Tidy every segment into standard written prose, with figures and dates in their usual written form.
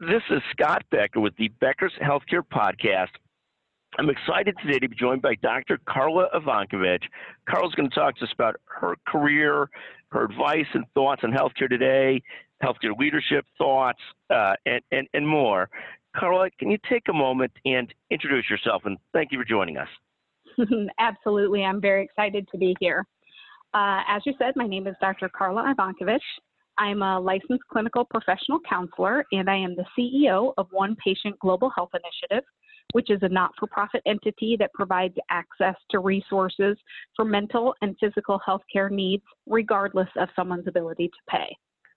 This is Scott Becker with the Becker's Healthcare Podcast. I'm excited today to be joined by Dr. Carla Ivankovich. Carla's going to talk to us about her career, her advice and thoughts on healthcare today, healthcare leadership thoughts, and more. Carla, can you take a moment and introduce yourself? And thank you for joining us. Absolutely. I'm very excited to be here. As you said, my name is Dr. Carla Ivankovich. I'm a licensed clinical professional counselor, and I am the CEO of One Patient Global Health Initiative, which is a not-for-profit entity that provides access to resources for mental and physical health care needs, regardless of someone's ability to pay.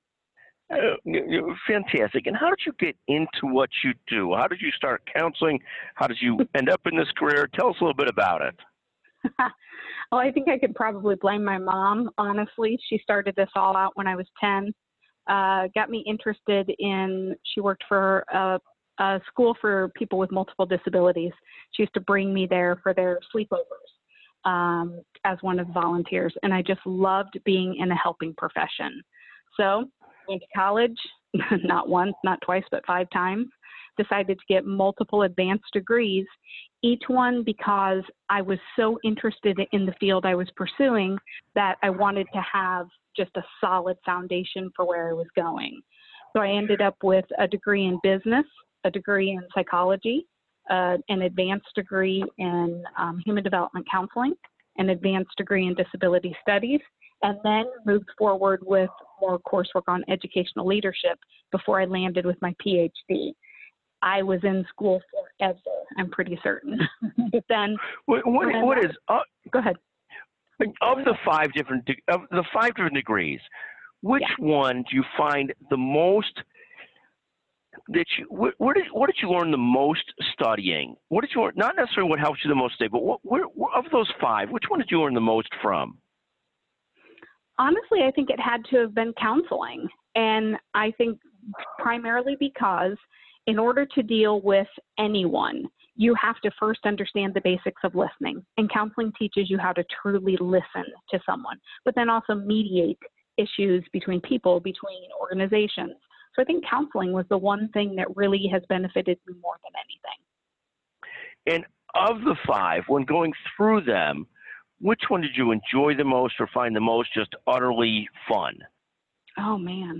Fantastic. And how did you get into what you do? How did you start counseling? How did you end up in this career? Tell us a little bit about it. Well, I think I could probably blame my mom, honestly. She started this all out when I was 10, got me interested in, she worked for a school for people with multiple disabilities. She used to bring me there for their sleepovers as one of the volunteers, and I just loved being in a helping profession. So went to college, not once, not twice, but 5 times. Decided to get multiple advanced degrees, each one because I was so interested in the field I was pursuing that I wanted to have just a solid foundation for where I was going. So I ended up with a degree in business, a degree in psychology, an advanced degree in human development counseling, an advanced degree in disability studies, and then moved forward with more coursework on educational leadership before I landed with my PhD. I was in school forever, I'm pretty certain. But then, what is? Go ahead. Of the 5 different degrees, which one do you find the most? What did you learn the most studying? What did you learn? Not necessarily what helps you the most today, but of those 5, which one did you learn the most from? Honestly, I think it had to have been counseling, and I think primarily because in order to deal with anyone, you have to first understand the basics of listening. And counseling teaches you how to truly listen to someone, but then also mediate issues between people, between organizations. So I think counseling was the one thing that really has benefited me more than anything. And of the 5, when going through them, which one did you enjoy the most or find the most just utterly fun? Oh, man.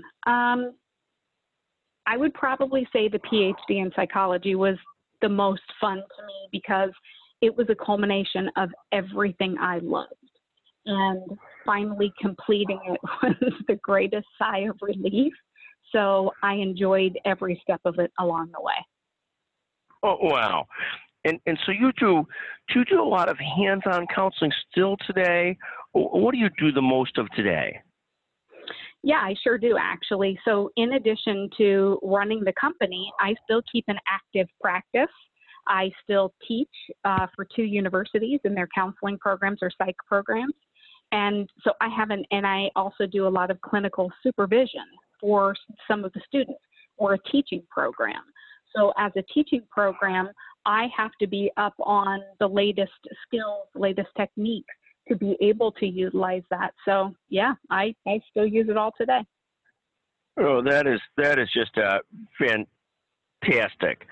I would probably say the PhD in psychology was the most fun to me because it was a culmination of everything I loved. And finally completing it was the greatest sigh of relief. So I enjoyed every step of it along the way. Oh, wow. And so you do a lot of hands-on counseling still today? What do you do the most of today? Yeah, I sure do, actually. So in addition to running the company, I still keep an active practice. I still teach for 2 universities in their counseling programs or psych programs. And so and I also do a lot of clinical supervision for some of the students or a teaching program. So as a teaching program, I have to be up on the latest skills, latest techniques to be able to utilize that. So yeah, I still use it all today. Oh, that is just fantastic.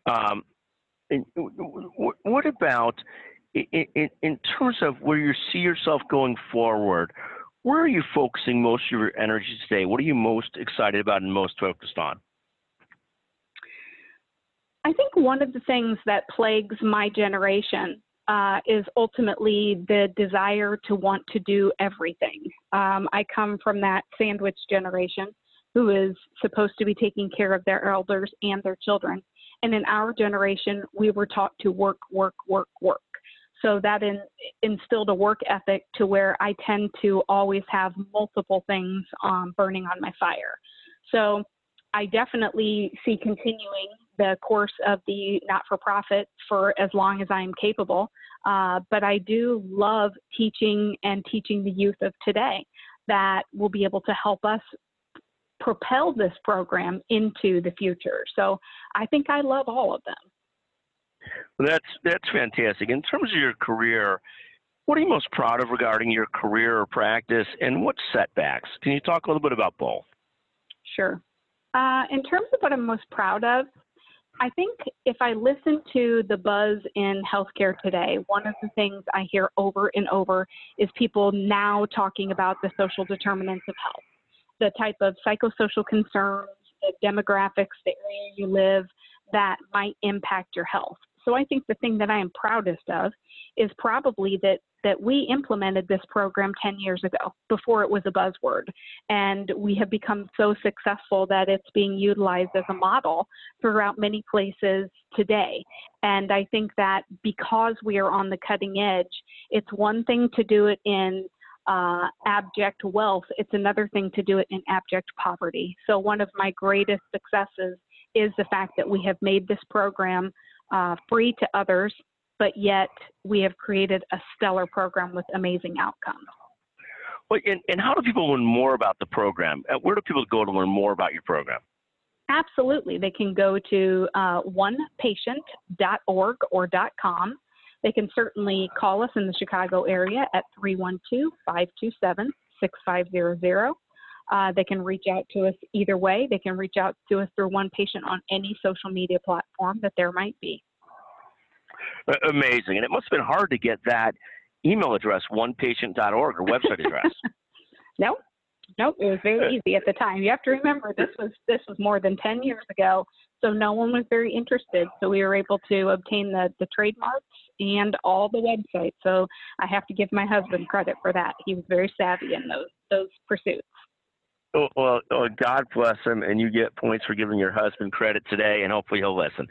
What about in terms of where you see yourself going forward? Where are you focusing most of your energy today? What are you most excited about and most focused on? I think one of the things that plagues my generation is ultimately the desire to want to do everything. I come from that sandwich generation who is supposed to be taking care of their elders and their children. And in our generation, we were taught to work, work, work, work. So that instilled a work ethic to where I tend to always have multiple things burning on my fire. So I definitely see continuing the course of the not-for-profit for as long as I'm capable. But I do love teaching and teaching the youth of today that will be able to help us propel this program into the future. So I think I love all of them. Well, that's fantastic. In terms of your career, what are you most proud of regarding your career or practice, and what setbacks? Can you talk a little bit about both? Sure. In terms of what I'm most proud of, I think if I listen to the buzz in healthcare today, one of the things I hear over and over is people now talking about the social determinants of health, the type of psychosocial concerns, the demographics, the area you live that might impact your health. So I think the thing that I am proudest of is probably that we implemented this program 10 years ago before it was a buzzword. And we have become so successful that it's being utilized as a model throughout many places today. And I think that because we are on the cutting edge, it's one thing to do it in abject wealth. It's another thing to do it in abject poverty. So one of my greatest successes is the fact that we have made this program free to others, but yet we have created a stellar program with amazing outcomes. Well, and how do people learn more about the program? Where do people go to learn more about your program? Absolutely. They can go to onepatient.org or .com. They can certainly call us in the Chicago area at 312-527-6500. They can reach out to us either way. They can reach out to us through One Patient on any social media platform that there might be. Amazing. And it must have been hard to get that email address, onepatient.org, or website address. No, it was very easy at the time. You have to remember this was more than 10 years ago, so no one was very interested. So we were able to obtain the trademarks and all the websites. So I have to give my husband credit for that. He was very savvy in those pursuits. Well, God bless him, and you get points for giving your husband credit today, and hopefully he'll listen.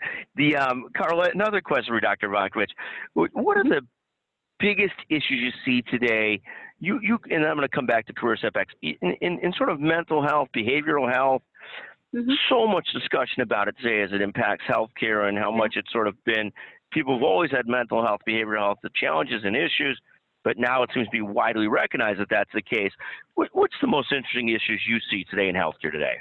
Carla, another question for Dr. Ivankovich. What are the biggest issues you see today? And I'm going to come back to career setbacks in sort of mental health, behavioral health. Mm-hmm. So much discussion about it today as it impacts healthcare and how much it's sort of been. People have always had mental health, behavioral health, the challenges and issues. But now it seems to be widely recognized that that's the case. What's the most interesting issues you see today in healthcare today?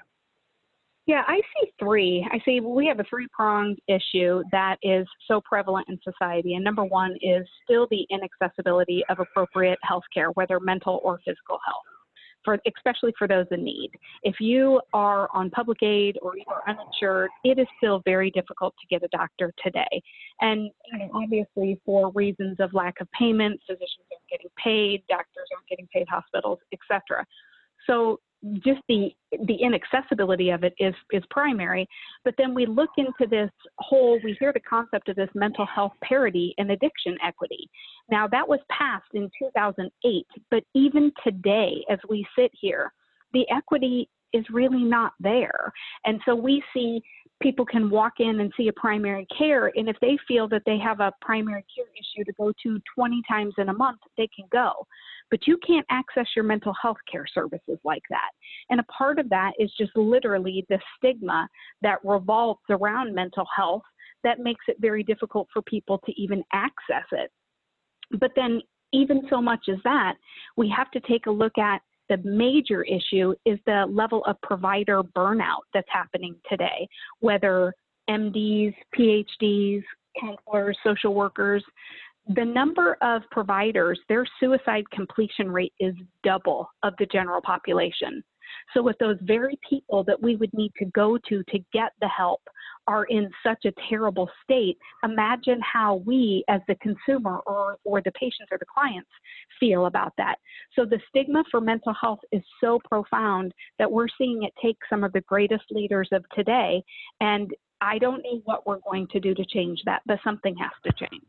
Yeah, I see three. I see we have a three-pronged issue that is so prevalent in society. And number one is still the inaccessibility of appropriate health care, whether mental or physical health, especially for those in need. If you are on public aid or you are uninsured, it is still very difficult to get a doctor today. And obviously for reasons of lack of payment, physicians aren't getting paid, doctors aren't getting paid, hospitals, etc. So just the inaccessibility of it is primary. But then we look into this we hear the concept of this mental health parity and addiction equity. Now that was passed in 2008, but even today, as we sit here, the equity is really not there. And so we see people can walk in and see a primary care, and if they feel that they have a primary care issue to go to 20 times in a month, they can go. But you can't access your mental health care services like that. And a part of that is just literally the stigma that revolves around mental health that makes it very difficult for people to even access it. But then even so much as that, we have to take a look at the major issue is the level of provider burnout that's happening today, whether MDs, PhDs, counselors, social workers. The number of providers, their suicide completion rate is double of the general population. So with those very people that we would need to go to get the help are in such a terrible state, imagine how we as the consumer or the patients or the clients feel about that. So the stigma for mental health is so profound that we're seeing it take some of the greatest leaders of today. And I don't know what we're going to do to change that, but something has to change.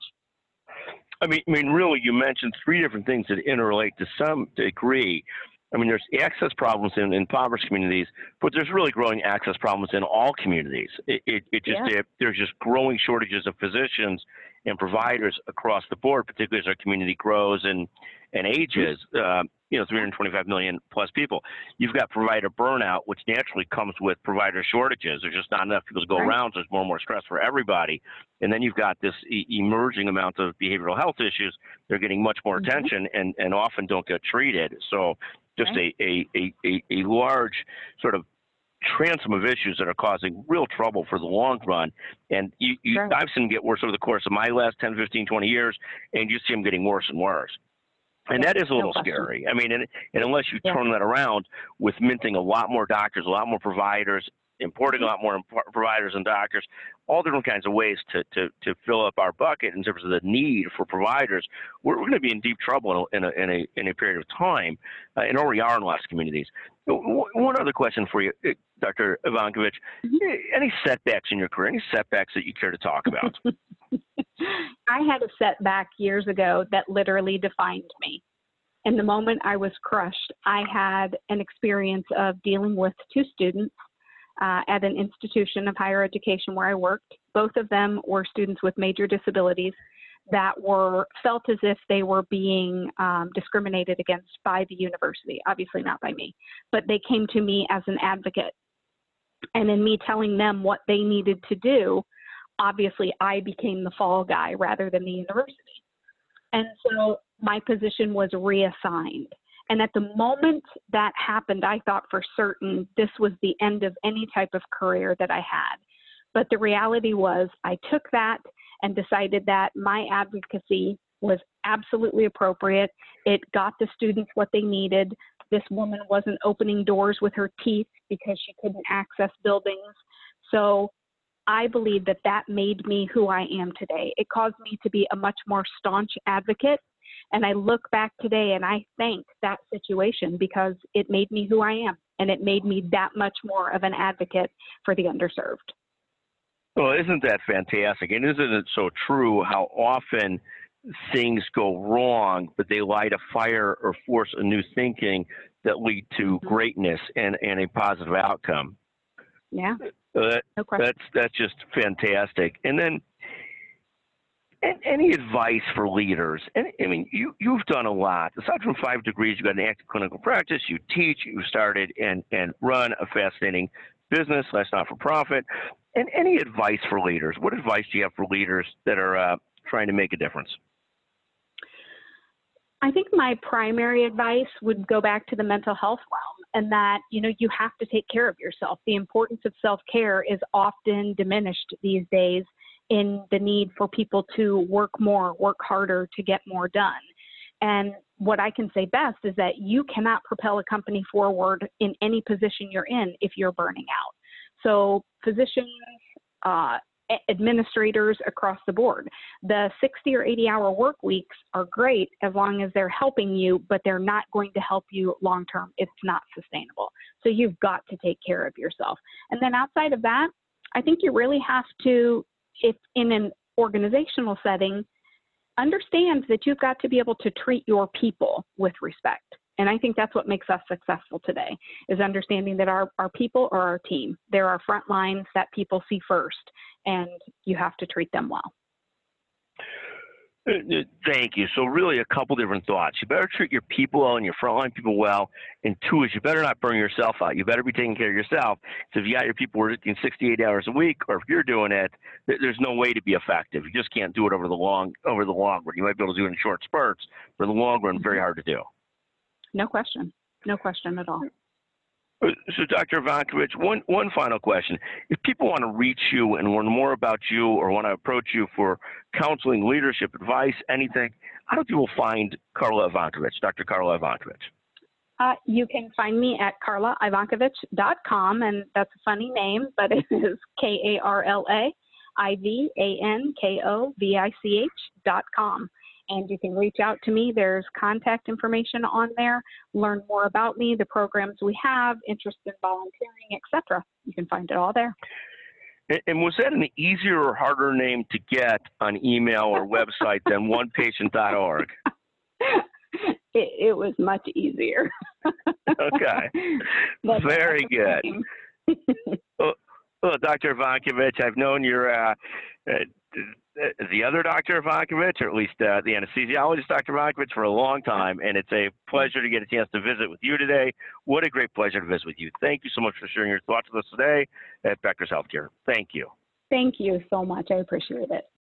I mean, really, you mentioned three different things that interrelate to some degree. I mean, there's access problems in impoverished communities, but there's really growing access problems in all communities. There's just growing shortages of physicians and providers across the board, particularly as our community grows and ages. 325 million plus people. You've got provider burnout, which naturally comes with provider shortages. There's just not enough people to go around, so there's more and more stress for everybody. And then you've got this emerging amount of behavioral health issues. They're getting much more attention and often don't get treated. So just a large sort of transom of issues that are causing real trouble for the long run. And I've seen them get worse over the course of my last 10, 15, 20 years, and you see them getting worse and worse. And that is a little scary. I mean, and unless you turn that around with minting a lot more doctors, a lot more providers, importing a lot more providers and doctors, all different kinds of ways to fill up our bucket in terms of the need for providers, we're going to be in deep trouble in a period of time, and already are in lots of communities. One other question for you, Dr. Ivankovich. Any setbacks in your career, any setbacks that you care to talk about? I had a setback years ago that literally defined me. And the moment I was crushed, I had an experience of dealing with two students at an institution of higher education where I worked. Both of them were students with major disabilities that felt as if they were being discriminated against by the university, obviously not by me, but they came to me as an advocate. And in me telling them what they needed to do, obviously I became the fall guy rather than the university. And so my position was reassigned. And at the moment that happened, I thought for certain this was the end of any type of career that I had. But the reality was I took that and decided that my advocacy was absolutely appropriate. It got the students what they needed. This woman wasn't opening doors with her teeth because she couldn't access buildings. So I believe that that made me who I am today. It caused me to be a much more staunch advocate. And I look back today and I thank that situation because it made me who I am, and it made me that much more of an advocate for the underserved. Well, isn't that fantastic? And isn't it so true how often things go wrong, but they light a fire or force a new thinking that lead to greatness and a positive outcome? Yeah, no question. That's just fantastic. And then, any advice for leaders? And I mean, you've done a lot. Aside from 5 degrees, you've got an active clinical practice. You teach. You started and run a fascinating business, not-for-profit. And any advice for leaders? What advice do you have for leaders that are trying to make a difference? I think my primary advice would go back to the mental health realm, and that, you have to take care of yourself. The importance of self-care is often diminished these days in the need for people to work more, work harder to get more done. And what I can say best is that you cannot propel a company forward in any position you're in if you're burning out. So physicians, administrators across the board, the 60 or 80 hour work weeks are great as long as they're helping you, but they're not going to help you long term. It's not sustainable. So you've got to take care of yourself. And then outside of that, I think you really have to, if in an organizational setting, understand that you've got to be able to treat your people with respect. And I think that's what makes us successful today, is understanding that our people are our team. They're our front lines that people see first, and you have to treat them well. Thank you. So really a couple different thoughts. You better treat your people well and your frontline people well. And 2 is you better not burn yourself out. You better be taking care of yourself. So if you got your people working 68 hours a week, or if you're doing it, there's no way to be effective. You just can't do it over the long run. You might be able to do it in short spurts, but in the long run, very hard to do. No question. No question at all. So, Dr. Ivankovich, one final question. If people want to reach you and learn more about you or want to approach you for counseling, leadership, advice, anything, how do people find Karla Ivankovich, Dr. Karla Ivankovich? You can find me at karlaivankovich.com, and that's a funny name, but it is Karlaivankovich.com. And you can reach out to me. There's contact information on there. Learn more about me, the programs we have, interest in volunteering, etc. You can find it all there. And was that an easier or harder name to get on email or website than onepatient.org? It was much easier. Okay. Very good. Well, Dr. Ivankovich, I've known your the other Dr. Ivankovich, or at least the anesthesiologist Dr. Ivankovich, for a long time, and it's a pleasure to get a chance to visit with you today. What a great pleasure to visit with you. Thank you so much for sharing your thoughts with us today at Becker's Healthcare. Thank you. Thank you so much. I appreciate it.